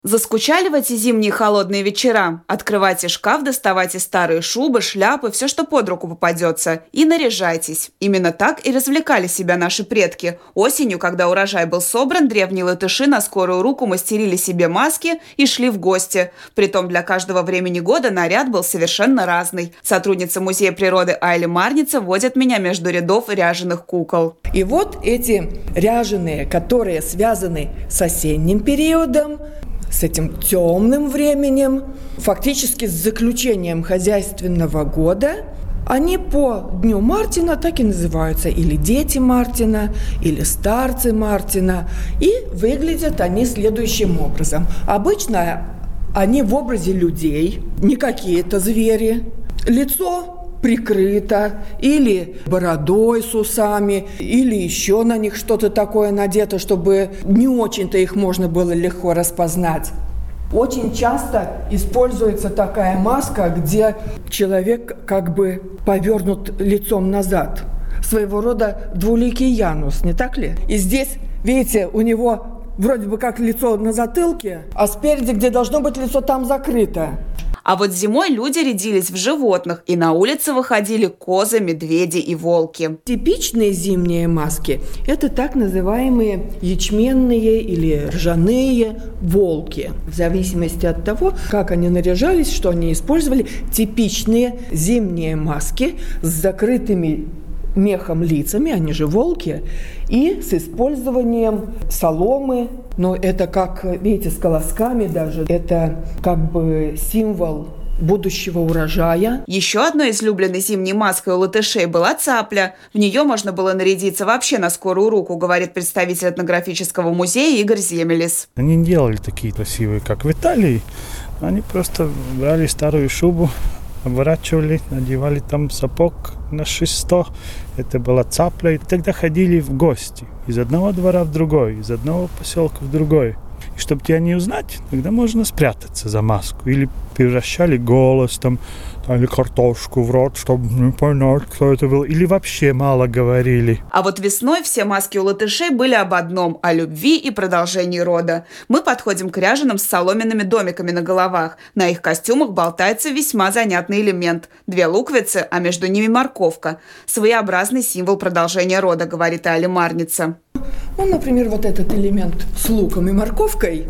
Заскучали в эти зимние холодные вечера? Открывайте шкаф, доставайте старые шубы, шляпы, все, что под руку попадется, и наряжайтесь. Именно так и развлекали себя наши предки. Осенью, когда урожай был собран, древние латыши на скорую руку мастерили себе маски и шли в гости. Притом для каждого времени года наряд был совершенно разный. Сотрудница Музея природы Айли Марница водит меня между рядов ряженых кукол. И вот эти ряженые, которые связаны с осенним периодом, с этим темным временем, фактически с заключением хозяйственного года, они по Дню Мартина так и называются, или дети Мартина, или старцы Мартина, и выглядят они следующим образом. Обычно они в образе людей, не какие-то звери, лицо прикрыто, или бородой с усами, или еще на них что-то такое надето, чтобы не очень-то их можно было легко распознать. Очень часто используется такая маска, где человек как бы повернут лицом назад. Своего рода двуликий Янус, не так ли? И здесь, видите, у него вроде бы как лицо на затылке, а спереди, где должно быть лицо, там закрыто. А вот зимой люди рядились в животных, и на улицы выходили козы, медведи и волки. Типичные зимние маски – это так называемые ячменные или ржаные волки. В зависимости от того, как они наряжались, что они использовали, типичные зимние маски с закрытыми мехом лицами, они же волки, и с использованием соломы. Но это как, видите, с колосками даже. Это как бы символ будущего урожая. Еще одной излюбленной зимней маской у латышей была цапля. В нее можно было нарядиться вообще на скорую руку, говорит представитель этнографического музея Игорь Земелис. Они не делали такие красивые, как в Италии. Они просто брали старую шубу, обворачивали, надевали там сапог на шесто. Это была цапля. И тогда ходили в гости. Из одного двора в другой, из одного поселка в другой. И чтобы тебя не узнать, тогда можно спрятаться за маску. Или превращали голос там, или картошку в рот, чтобы не понять, кто это был. Или вообще мало говорили. А вот весной все маски у латышей были об одном – о любви и продолжении рода. Мы подходим к ряженым с соломенными домиками на головах. На их костюмах болтается весьма занятный элемент – 2 луковицы, а между ними морковка. Своеобразный символ продолжения рода, говорит Айли Марница. Ну, например, вот этот элемент с луком и морковкой.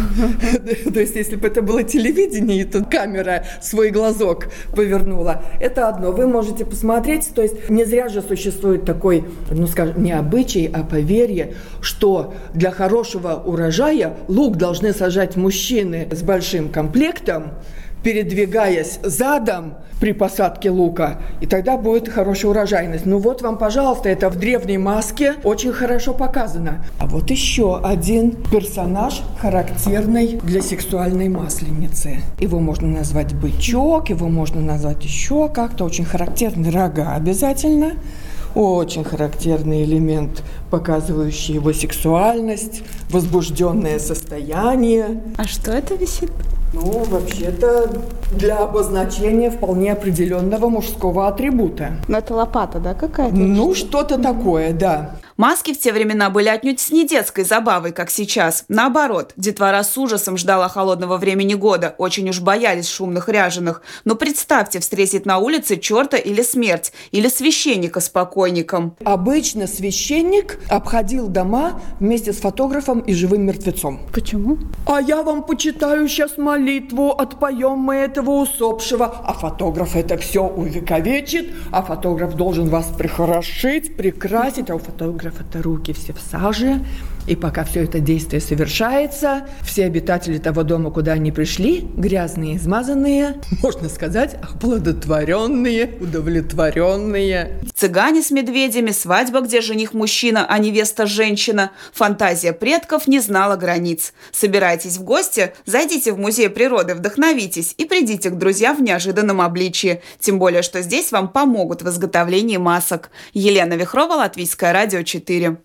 То есть, если бы это было телевидение, то камера свой глазок повернула. Это одно. Вы можете посмотреть. То есть, не зря же существует такой, ну, скажем, не обычай, а поверье, что для хорошего урожая лук должны сажать мужчины с большим комплектом, передвигаясь задом при посадке лука, и тогда будет хорошая урожайность. Ну вот вам, пожалуйста, это в древней маске очень хорошо показано. А вот еще один персонаж, характерный для сексуальной масленицы. Его можно назвать бычок, его можно назвать еще как-то. Очень характерные рога обязательно. Очень характерный элемент, показывающий его сексуальность, возбужденное состояние. А что это висит? Ну, вообще-то для обозначения вполне определенного мужского атрибута. Ну, это лопата, да, какая-то? Ну, что-то такое, да. Маски в те времена были отнюдь не детской забавой, как сейчас. Наоборот, детвора с ужасом ждала холодного времени года, очень уж боялись шумных ряженых. Но представьте, встретить на улице черта или смерть, или священника с покойником. Обычно священник обходил дома вместе с фотографом и живым мертвецом. Почему? А я вам почитаю сейчас молитву, отпоем мы этого усопшего. А фотограф это все увековечит, а фотограф должен вас прихорошить, прикрасить, а у фотографа это руки все в саже. И пока все это действие совершается, все обитатели того дома, куда они пришли, грязные, измазанные, можно сказать, оплодотворенные, удовлетворенные. Цыгане с медведями, свадьба, где жених мужчина, а невеста женщина. Фантазия предков не знала границ. Собирайтесь в гости, зайдите в Музей природы, вдохновитесь и придите к друзьям в неожиданном обличии. Тем более, что здесь вам помогут в изготовлении масок. Елена Вихрова, Латвийское радио 4.